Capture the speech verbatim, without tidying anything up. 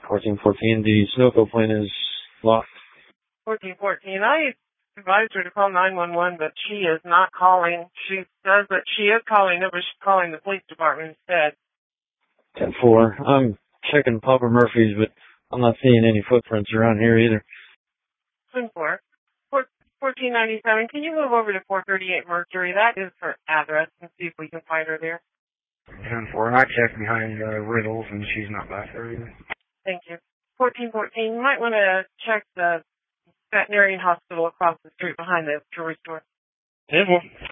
fourteen fourteen, the Sunoco plane is locked. fourteen fourteen, I advised her to call nine one one, but she is not calling. She says that she is calling it, but she's calling the police department instead. ten four, I'm checking Papa Murphy's, but I'm not seeing any footprints around here either. ten four, fourteen ninety-seven, can you move over to four thirty-eight Mercury? That is her address, and see if we can find her there. ten four, I checked behind uh, Riddles, and she's not back there either. Thank you. fourteen fourteen, you might want to check the veterinarian hospital across the street behind the jewelry store. ten four.